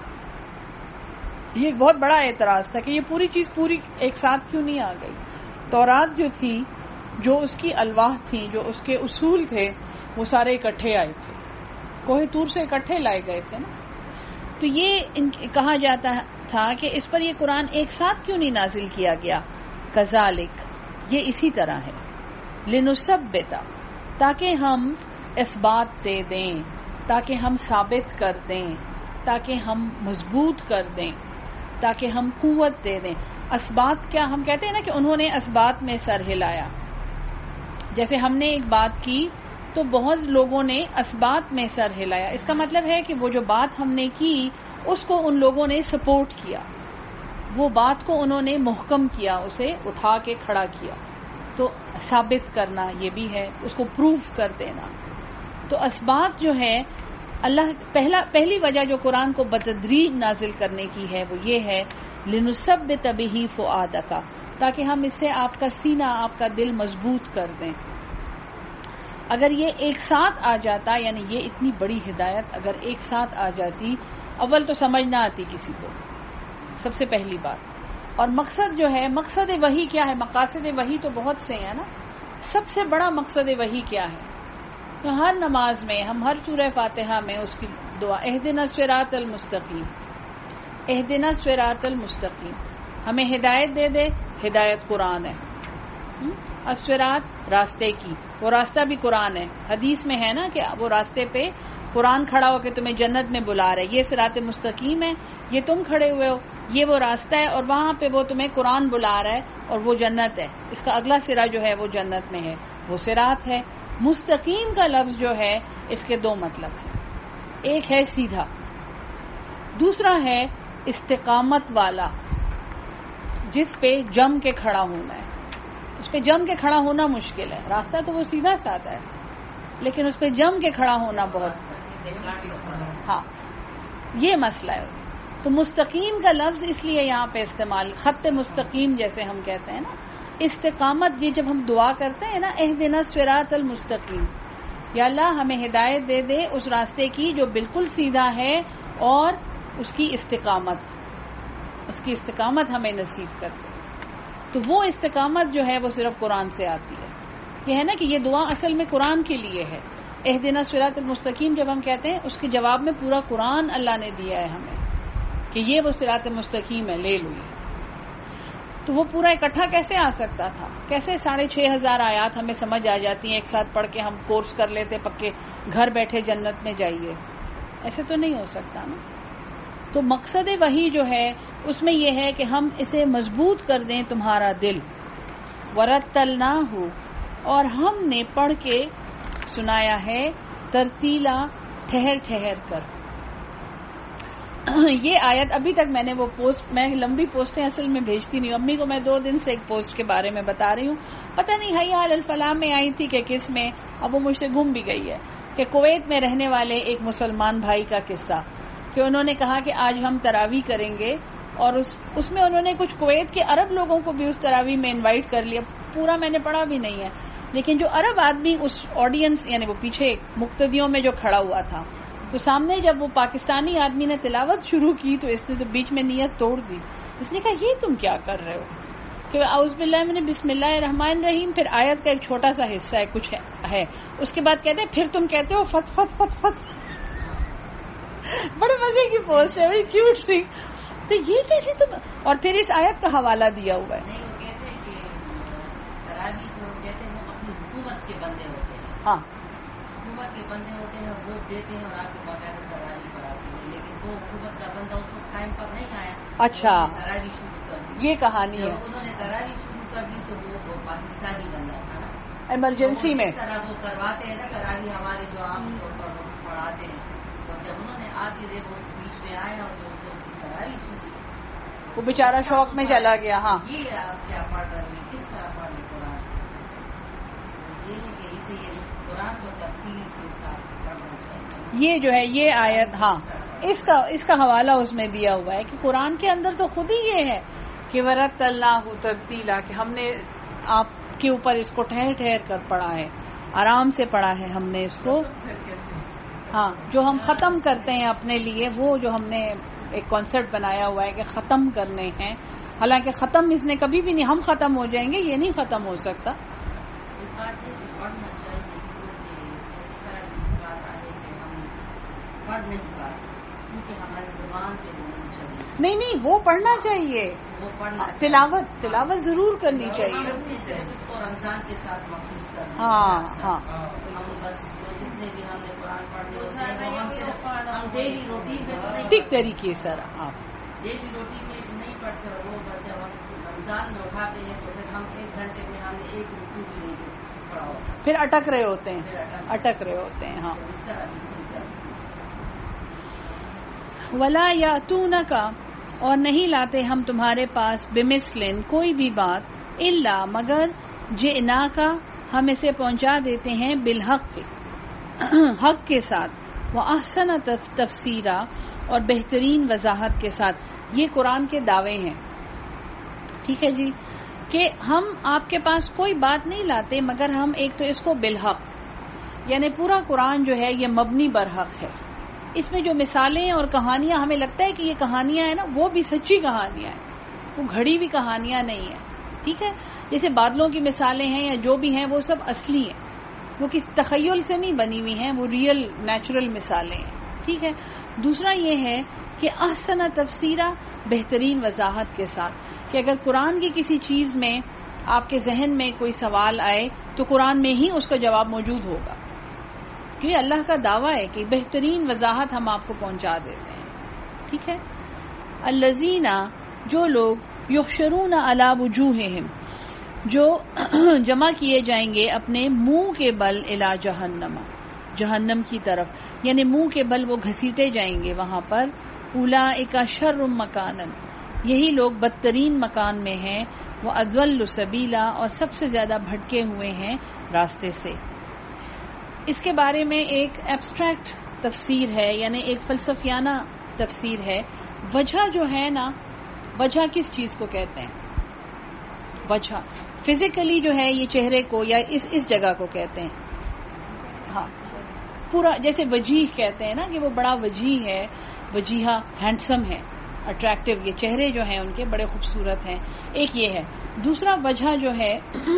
یہ ایک بہت بڑا اعتراض تھا کہ یہ پوری چیز پوری ایک ساتھ کیوں نہیں آ گئی۔ تورات جو تھی، جو اس کی الواح تھی، جو اس کے اصول تھے، وہ سارے اکٹھے آئے تھے، کوہ طور سے اکٹھے لائے گئے تھے نا۔ تو یہ ان کہا جاتا تھا کہ اس پر یہ قرآن ایک ساتھ کیوں نہیں نازل کیا گیا، کذالک، یہ اسی طرح ہے، لنثبت، تاکہ ہم اثبات دے دیں، تاکہ ہم ثابت کر دیں، تاکہ ہم مضبوط کر دیں، تاکہ ہم قوت دے دیں۔ اثبات کیا ہم کہتے ہیں نا کہ انہوں نے اثبات میں سر ہلایا، جیسے ہم نے ایک بات کی تو بہت لوگوں نے اثبات میں سر ہلایا، اس کا مطلب ہے کہ وہ جو بات ہم نے کی اس کو ان لوگوں نے سپورٹ کیا، وہ بات کو انہوں نے محکم کیا، اسے اٹھا کے کھڑا کیا۔ تو ثابت کرنا یہ بھی ہے، اس کو پروف کر دینا۔ تو اثبات جو ہے اللہ پہلا پہلی وجہ جو قرآن کو بتدریج نازل کرنے کی ہے وہ یہ ہے، لنثبت بہ فؤادک، تاکہ ہم اس سے آپ کا سینہ، آپ کا دل مضبوط کر دیں۔ اگر یہ ایک ساتھ آ جاتا، یعنی یہ اتنی بڑی ہدایت اگر ایک ساتھ آ جاتی، اول تو سمجھ نہ آتی کسی کو، سب سے پہلی بات۔ اور مقصد جو ہے، مقصد وحی کیا ہے؟ مقاصد وحی تو بہت سے ہیں نا، سب سے بڑا مقصد وحی کیا ہے؟ تو ہر نماز میں ہم ہر سورہ فاتحہ میں اس کی دعا، اہدنا الصراط المستقیم، اہدنا الصراط المستقیم، ہمیں ہدایت دے دے، ہدایت قرآن ہے، الصراط راستے کی، وہ راستہ بھی قرآن ہے، حدیث میں ہے نا کہ وہ راستے پہ قرآن کھڑا ہو کے تمہیں جنت میں بلا رہا ہے، یہ صراط مستقیم ہے، یہ تم کھڑے ہوئے ہو، یہ وہ راستہ ہے، اور وہاں پہ وہ تمہیں قرآن بلا رہا ہے اور وہ جنت ہے، اس کا اگلا سرا جو ہے وہ جنت میں ہے، وہ صراط ہے۔ مستقیم کا لفظ جو ہے اس کے دو مطلب ہیں، ایک ہے سیدھا، دوسرا ہے استقامت والا، جس پہ جم کے کھڑا ہونا ہے۔ اس پہ جم کے کھڑا ہونا مشکل ہے، راستہ تو وہ سیدھا سادہ ہے، لیکن اس پہ جم کے کھڑا ہونا بہت، ہاں یہ مسئلہ ہے۔ تو مستقیم کا لفظ اس لیے یہاں پہ استعمال، خط مستقیم جیسے ہم کہتے ہیں نا، استقامت، یہ جب ہم دعا کرتے ہیں نا، اہدنا الصراط المستقیم، یا اللہ ہمیں ہدایت دے دے اس راستے کی جو بالکل سیدھا ہے، اور اس کی استقامت، اس کی استقامت ہمیں نصیب کر دے۔ تو وہ استقامت جو ہے وہ صرف قرآن سے آتی ہے۔ یہ ہے نا کہ یہ دعا اصل میں قرآن کے لیے ہے، اہدنا الصراط المستقیم جب ہم کہتے ہیں اس کے جواب میں پورا قرآن اللہ نے دیا ہے ہمیں کہ یہ وہ صراط مستقیم ہے، لے لو یہ۔ تو وہ پورا اکٹھا کیسے آ سکتا تھا؟ کیسے ساڑھے چھ ہزار آیات ہمیں سمجھ آ جاتی ہیں ایک ساتھ پڑھ کے، ہم کورس کر لیتے پکے، گھر بیٹھے جنت میں جائیے، ایسے تو نہیں ہو سکتا نا۔ تو مقصد وحی جو ہے اس میں یہ ہے کہ ہم اسے مضبوط کر دیں تمہارا دل، ورتلناہ، اور ہم نے پڑھ کے سنایا ہے، ترتیلا، ٹھہر ٹھہر کر۔ یہ آیت ابھی تک میں نے وہ پوسٹ، میں لمبی پوسٹیں اصل میں بھیجتی نہیں ہوں، امی کو میں دو دن سے ایک پوسٹ کے بارے میں بتا رہی ہوں، پتہ نہیں حی علی الفلاح میں آئی تھی کہ کس میں، اب وہ مجھ سے گم بھی گئی ہے، کہ کویت میں رہنے والے ایک مسلمان بھائی کا قصہ، کہ انہوں نے کہا کہ آج ہم تراویح کریں گے، اور اس اس میں انہوں نے کچھ کویت کے عرب لوگوں کو بھی اس تراویح میں انوائٹ کر لیا، پورا میں نے پڑھا بھی نہیں ہے، لیکن جو عرب آدمی اس آڈینس، یعنی وہ پیچھے مقتدیوں میں جو کھڑا ہوا تھا، تو سامنے جب وہ پاکستانی آدمی نے تلاوت شروع کی تو اس نے تو بیچ میں نیت توڑ دی، اس نے کہا یہ تم کیا کر رہے ہو، کہ اعوذ باللہ من بسم اللہ الرحمن الرحیم، پھر آیت کا ایک چھوٹا سا حصہ ہے، کچھ ہے، اس کے بعد کہتے ہیں پھر تم کہتے ہو فت فت فت فت بڑے مزے کی پوسٹ ہے، بڑی کیوٹ سی، تو یہ کیسے تم، اور پھر اس آیت کا حوالہ دیا ہوا ہے۔ نہیں، وہ کہتے ہیں کہ تراویح جو کہتے ہیں وہ اپنی حکومت کے بندے ہوتے ہیں، ہاں حکومت کے بندے ہوتے ہیں، ووٹ دیتے ہیں اور آپ کو باقاعدہ تراویح پڑھاتے ہیں، لیکن وہ حکومت کا بندہ اس وقت ٹائم پر نہیں آیا، اچھا تراویح شروع کر دی، یہ کہانی ہے، جب انہوں نے تراویح شروع کر دی تو وہ پاکستانی بندہ تھا نا، ایمرجنسی میں اس طرح وہ کرواتے ہیں نا تراویح ہمارے جو عام طور پر وہ پڑھاتے ہیں، تو جب انہوں نے آ کے وہ بیچ میں آیا اور جو اس کی تراویح سنی تو وہ बेचारा शौक में चला गया. हाँ, ये आप क्या पढ़ रहे हैं, किस तरह पढ़ रहे कुरान? ये है कि इसे ये कुरान को तरतीब के साथ पढ़ना चाहिए. ये जो है ये आयत, हाँ, इसका इसका हवाला उसमें दिया हुआ है कि कुरान के अंदर तो खुद ही ये है कि वरत्तल्लाहु तरतीला, कि हमने आपके ऊपर इसको ठहर ठहर कर पढ़ा है, आराम से पढ़ा है हमने इसको. हाँ, जो हम खत्म करते हैं अपने लिए, वो जो हमने एक कॉन्सेप्ट बनाया हुआ है कि खत्म करने हैं, हालांकि खत्म इसने कभी भी नहीं, हम खत्म हो जाएंगे, ये नहीं खत्म हो सकता. एक बात है कि पढ़ना चाहिए, क्योंकि इस तरह बात है कि हम पढ़ नहीं पाते क्योंकि हमारी जुबान पे होनी चाहिए. नहीं नहीं, वो पढ़ना चाहिए, वो पढ़ना तिलावत तिलावत जरूर करनी चाहिए. उसको रमजान के साथ महसूस करना. हाँ हाँ, हम बस जो जितने भी हमने कुरान पढ़ने होते हैं वो हम सिर्फ हम डेली रूटीन में तो नहीं ठीक तरीके सर आप डेली रूटीन में नहीं पढ़ते. और वो बस जब हम रमजान में उठाते हैं तो फिर हम एक घंटे में हमने एक रुकू भी नहीं पढ़ा हो सकता, फिर अटक रहे होते हैं, फिर अटक अटक रहे होते हैं. हाँ, तो इस तरह भी नहीं करते. वला यातूना का, और नहीं लाते हम तुम्हारे पास बिमिस्लिन, कोई भी बात, इल्ला मगर, जिना का, हम इसे पहुंचा देते हैं बिलहक, हक के साथ, व अहसन तफसीरा, और बेहतरीन वजाहत के साथ. ये कुरान के दावे हैं, ठीक है जी, कि हम आपके पास कोई बात नहीं लाते मगर हम एक तो इसको बिलहक, यानी पूरा कुरान जो है ये मबनी बरहक है. इसमें जो मिसालें और कहानियां हमें लगता है कि ये कहानियां हैं ना, वो भी सच्ची कहानियां हैं, वो घड़ी हुई कहानियां नहीं है. ठीक है, जैसे बादलों की मिसालें हैं या जो भी हैं वो सब असली हैं, वो किस तखय्युल से नहीं बनी हुई हैं, वो रियल नेचुरल मिसालें हैं. ठीक है. दूसरा ये है कि अहसन तफसीरा, बेहतरीन वजाहत के साथ, कि अगर कुरान की किसी चीज में आपके जहन में कोई सवाल आए तो कुरान में ही उसका जवाब मौजूद होगा. क्योंकि अल्लाह का दावा है कि बेहतरीन वजाहत हम आपको पहुंचा देते हैं. ठीक है. अल्लज़ीना, जो लोग, युहशरून अला वुजूहिहिम, जो जमा किए जाएंगे अपने मुंह के बल, इला जहन्नम, जहन्नम की तरफ, यानी मुंह के बल वो घसीटे जाएंगे वहां पर. उलाइका शर्रुम मकानन, यही लोग बदतरीन मकान में हैं. वो अदवल्लु सबीला, और सबसे ज्यादा भटके हुए हैं रास्ते से. इसके बारे में एक एब्स्ट्रैक्ट तफसीर है, यानी एक फलसफियाना तफसीर है. वजह जो है ना, वजह किस चीज को कहते हैं? वजह फिजिकली जो है ये चेहरे को या इस इस जगह को कहते हैं. हाँ, पूरा जैसे वजीह कहते हैं ना कि वो बड़ा वजीह है, वजीहा हैंडसम है, अट्रैक्टिव, ये चेहरे जो हैं उनके बड़े खूबसूरत हैं. एक ये है. दूसरा वजह जो है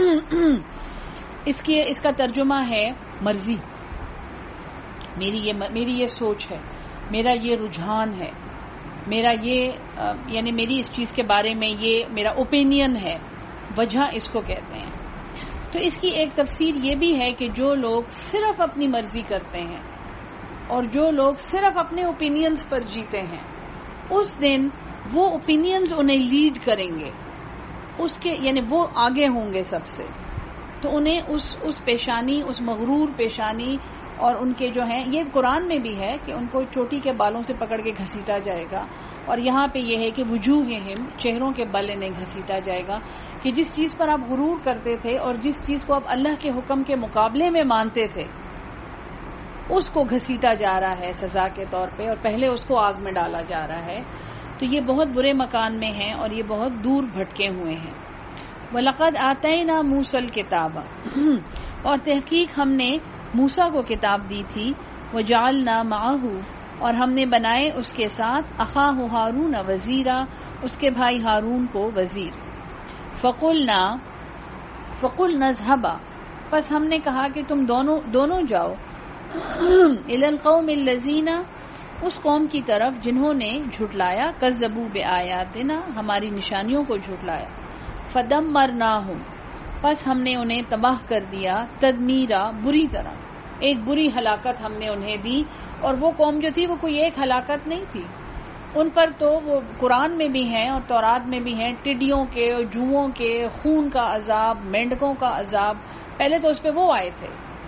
इसके इसका तर्जुमा है मर्जी. मेरी ये मेरी ये सोच है, मेरा ये रुझान है, मेरा ये यानी मेरी इस चीज के बारे में ये मेरा ओपिनियन है, वजह इसको कहते हैं. तो इसकी एक तफसीर ये भी है कि जो लोग सिर्फ अपनी मर्जी करते हैं और जो लोग सिर्फ अपने ओपिनियंस पर जीते हैं, उस दिन वो ओपिनियंस उन्हें लीड करेंगे, उसके यानी वो आगे होंगे सबसे. तो उन्हें उस उस पेशानी, उस मगरूर पेशानी, और उनके जो हैं, ये कुरान में भी है कि उनको चोटी के बालों से पकड़ के घसीटा जाएगा. और यहाँ पे ये है कि वुजूहिहिम, चेहरों के बल इन्हें घसीटा जाएगा, कि जिस चीज पर आप गुरूर करते थे और जिस चीज को आप अल्लाह के हुक्म के मुकाबले में मानते थे, उसको घसीटा जा रहा है सजा के तौर पे, और पहले उसको आग में डाला जा रहा है. तो ये बहुत बुरे मकान में हैं और ये बहुत दूर भटके हुए हैं. वलक़द आतैना मूसल किताब, और तहकीक हमने मूसा को किताब दी थी. वजअलना माहू, और हमने बनाए उसके साथ, अखाहु हारून वजीरा, उसके भाई हारून को वजीर. फ़कुलना फ़कुल नज़हबा, बस हमने कहा कि तुम दोनों दोनों जाओ, इलल कौमिल लज़ीना, उस कौम की तरफ जिन्होंने झुटलाया, कज़्ज़बू बिआयातिना, हमारी निशानियों को झुटलाया. फदम्मरनाहुम, बस हमने उन्हें तबाह कर दिया. तदमीरा, बुरी तरह, एक बुरी हलाकत हमने उन्हें दी. और वो कौम जो थी वो कोई एक हलाकत नहीं थी, उन पर तो वो कुरान में भी हैं और तौरात में भी हैं, टिड्डियों के, जुओं के, खून का अजाब, मेंढकों का अजाब, पहले तो उस पे वो आए थे.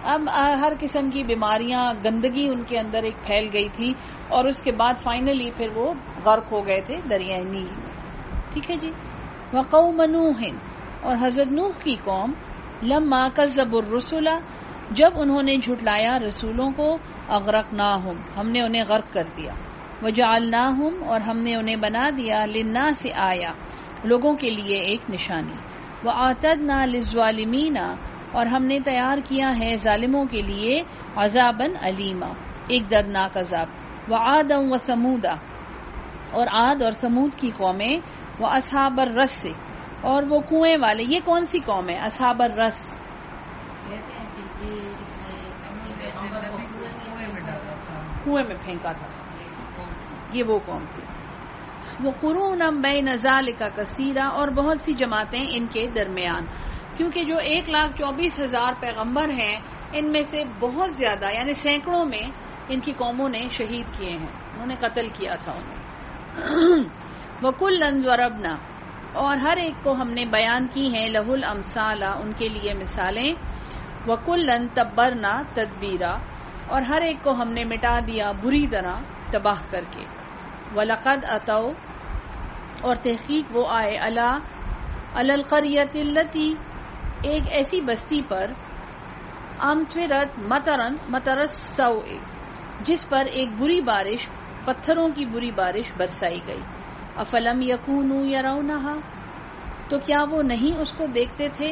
اب ہر قسم کی بیماریاں، گندگی ان کے اندر ایک پھیل گئی تھی، اور اس کے بعد فائنلی پھر وہ غرق ہو گئے تھے دریائے نیل میں. ٹھیک ہے جی. وقوم نوح، اور حضرت نوح کی قوم، لما کذبوا الرسل، جب انہوں نے جھٹلایا رسولوں کو، اغرقناہم، ہم نے انہیں غرق کر دیا. وجعلناہم، اور ہم نے انہیں بنا دیا، للناس آیا، لوگوں کے لیے ایک نشانی. وَأَعْتَدْنَا لِلظَّالِمِينَ، اور ہم نے تیار کیا ہے ظالموں کے لیے عذاباً علیما، ایک دردناک عذاب. وعادا وثمودا، اور عاد اور سمود کی قومیں. واصحاب الرس، اور وہ کنویں والے. یہ کون سی قوم ہے اصحاب الرس؟ کہتے ہیں کہ یہ اس نے اپنی پیغمبر کو کنویں میں ڈالا تھا، کنویں میں پھینکا تھا. ایسی قوم تھی. یہ وہ قوم تھی. وہ قرون بین ذالک کثیرا، اور بہت سی جماعتیں ان کے درمیان، کیونکہ جو ایک لاکھ چوبیس ہزار پیغمبر ہیں ان میں سے بہت زیادہ یعنی سینکڑوں میں ان کی قوموں نے شہید کیے ہیں، انہوں نے قتل کیا تھا انہیں. وَكُلًّا ضَرَبْنَا، اور ہر ایک کو ہم نے بیان کی ہیں، لَهُ الْأَمْثَالَ، ان کے لیے مثالیں. وَكُلًّا تَبَّرْنَا تَدْبِيرًا، اور ہر ایک کو ہم نے مٹا دیا بری طرح تباہ کر کے. وَلَقَدْ أَتَوْا، اور تحقیق وہ آئے، عَلَى عَلَى الْقَرْيَةِ الَّتِي، ایک ایسی بستی پر، أَمْطَرَتْ مَطَرًا مَطَرَ السَّوْءِ، جس پر ایک بری بارش، پتھروں کی بری بارش برسائی گئی. افلم یکونوا یرونہا، تو کیا وہ نہیں اس کو دیکھتے تھے؟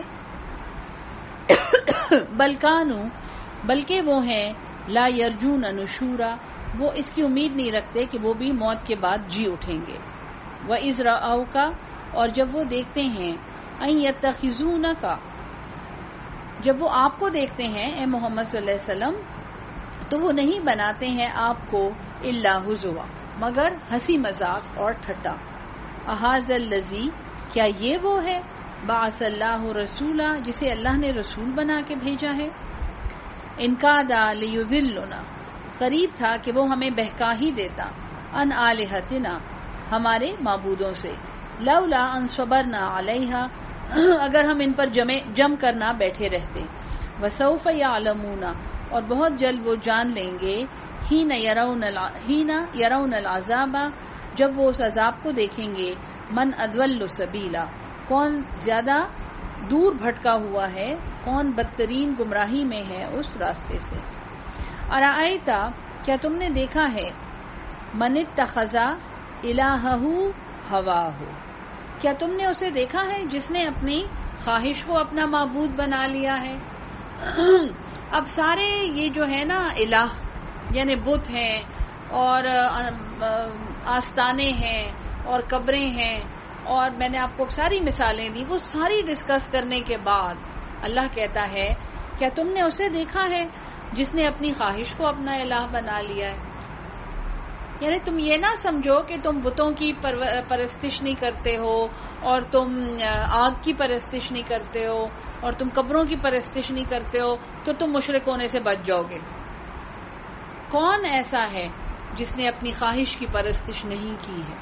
بل کانوا، بلکہ وہ ہیں، لا یرجون نشورا، وہ اس کی امید نہیں رکھتے کہ وہ بھی موت کے بعد جی اٹھیں گے. وَإِذْ رَأَوْكَ، اور جب وہ دیکھتے ہیں، أَن يَتَّخِذُونَكَ، جب وہ آپ کو دیکھتے ہیں اے محمد صلی اللہ علیہ وسلم، تو وہ نہیں بناتے ہیں آپ کو الا ہزوا، مگر ہنسی مذاق اور ٹھٹا. احاذ الذی، کیا یہ وہ ہے، بعث اللہ رسولا، جسے اللہ نے رسول بنا کے بھیجا ہے. ان کادا لیضلنا، قریب تھا کہ وہ ہمیں بہکا ہی دیتا، ان آلہتنا، ہمارے معبودوں سے. لولا ان صبرنا علیہا، اگر ہم ان پر جمع جم کرنا بیٹھے رہتے. وسوف یعلمون، اور بہت جلد وہ جان لیں گے، ہین یرون ہین یرون العذاب، جب وہ اس عذاب کو دیکھیں گے، من اضل سبیلا، کون زیادہ دور بھٹکا ہوا ہے، کون بدترین گمراہی میں ہے اس راستے سے. ارائیتا، کیا تم نے دیکھا ہے، من اتخذ الہہ ہواہ، کیا تم نے اسے دیکھا ہے جس نے اپنی خواہش کو اپنا معبود بنا لیا ہے. اب سارے یہ جو ہے نا الہ یعنی بت ہیں اور آستانے ہیں اور قبریں ہیں، اور میں نے آپ کو ساری مثالیں دی، وہ ساری ڈسکس کرنے کے بعد اللہ کہتا ہے کیا تم نے اسے دیکھا ہے جس نے اپنی خواہش کو اپنا الہ بنا لیا ہے. یعنی تم یہ نہ سمجھو کہ تم بتوں کی پرستش نہیں کرتے ہو، اور تم آگ کی پرستش نہیں کرتے ہو، اور تم قبروں کی پرستش نہیں کرتے ہو تو تم مشرک ہونے سے بچ جاؤ گے. کون ایسا ہے جس نے اپنی خواہش کی پرستش نہیں کی ہے؟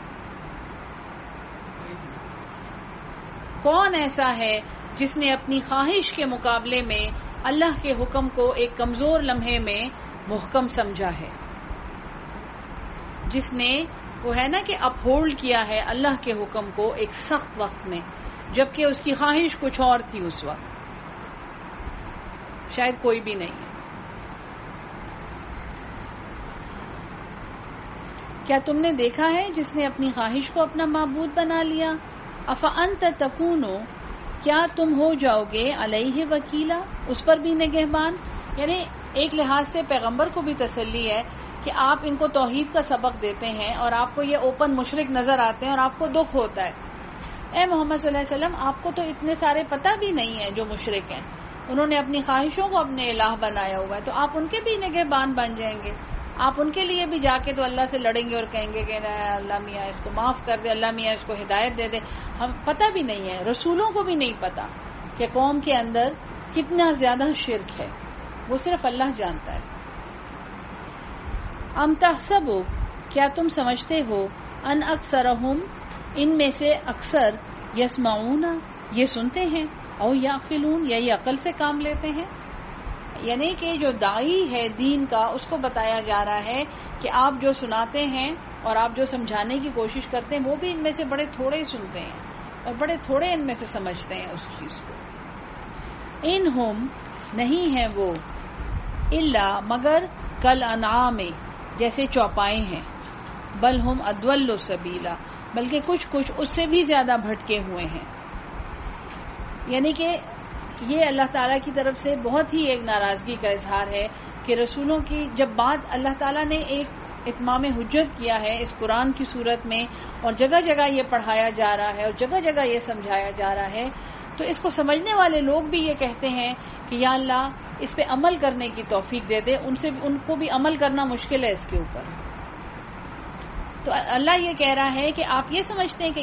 کون ایسا ہے جس نے اپنی خواہش کے مقابلے میں اللہ کے حکم کو ایک کمزور لمحے میں محکم سمجھا ہے، جس نے وہ ہے نا کہ اپ ہولڈ کیا ہے اللہ کے حکم کو ایک سخت وقت میں، جبکہ اس کی خواہش کچھ اور تھی اس وقت؟ شاید کوئی بھی نہیں ہے. کیا تم نے دیکھا ہے جس نے اپنی خواہش کو اپنا معبود بنا لیا؟ افانت تکونو، کیا تم ہو جاؤ گے علیہ وکیلا، اس پر بھی نگہبان. یعنی ایک لحاظ سے پیغمبر کو بھی تسلی ہے کہ آپ ان کو توحید کا سبق دیتے ہیں اور آپ کو یہ اوپن مشرک نظر آتے ہیں اور آپ کو دکھ ہوتا ہے. اے محمد صلی اللہ علیہ وسلم، آپ کو تو اتنے سارے پتہ بھی نہیں ہے جو مشرک ہیں، انہوں نے اپنی خواہشوں کو اپنے الہ بنایا ہوا ہے، تو آپ ان کے بھی نگہبان بن جائیں گے. آپ ان کے لیے بھی جا کے تو اللہ سے لڑیں گے اور کہیں گے کہ اللہ میاں اس کو معاف کر دے، اللہ میاں اس کو ہدایت دے دے. ہم پتہ بھی نہیں ہے، رسولوں کو بھی نہیں پتا کہ قوم کے اندر کتنا زیادہ شرک ہے، وہ صرف اللہ جانتا ہے. ام تحسبو، کیا تم سمجھتے ہو، ان اکثرہم، ان میں سے اکثر، یسمعون، یہ سنتے ہیں، او یعقلون، یا یہ عقل سے کام لیتے ہیں. یعنی کہ جو داعی ہے دین کا اس کو بتایا جا رہا ہے کہ آپ جو سناتے ہیں اور آپ جو سمجھانے کی کوشش کرتے ہیں وہ بھی ان میں سے بڑے تھوڑے ہی سنتے ہیں اور بڑے تھوڑے ان میں سے سمجھتے ہیں اس چیز کو. انہم نہیں ہیں وہ الا مگر کل انعام جیسے چوپائے ہیں، بل ہم اضل سبیلا بلکہ کچھ کچھ اس سے بھی زیادہ بھٹکے ہوئے ہیں. یعنی کہ یہ اللہ تعالیٰ کی طرف سے بہت ہی ایک ناراضگی کا اظہار ہے کہ رسولوں کی جب بات اللہ تعالیٰ نے ایک اتمام حجت کیا ہے اس قرآن کی صورت میں اور جگہ جگہ یہ پڑھایا جا رہا ہے اور جگہ جگہ یہ سمجھایا جا رہا ہے، تو اس کو سمجھنے والے لوگ بھی یہ کہتے ہیں کہ یا اللہ اس پہ عمل کرنے کی توفیق دے دے. ان سے ان کو بھی عمل کرنا مشکل ہے اس کے اوپر. تو اللہ یہ کہہ رہا ہے کہ آپ یہ سمجھتے ہیں کہ